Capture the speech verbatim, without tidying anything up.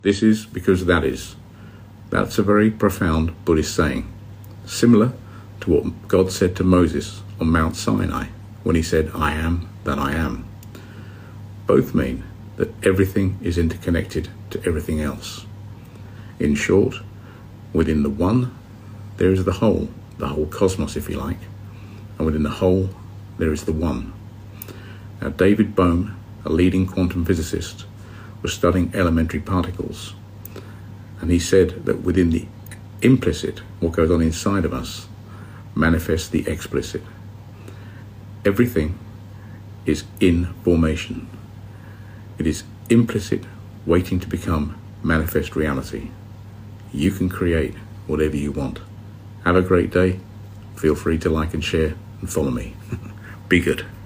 This is because that is. That's a very profound Buddhist saying, similar to what God said to Moses on Mount Sinai when he said, I am that I am. Both mean that everything is interconnected to everything else. In short, within the one, there is the whole, the whole cosmos, if you like, and within the whole, there is the one. Now, David Bohm, a leading quantum physicist, was studying elementary particles, and he said that within the implicit, what goes on inside of us, manifests the explicit. Everything is in formation. It is implicit, waiting to become manifest reality. You can create whatever you want. Have a great day. Feel free to like and share and follow me. Be good.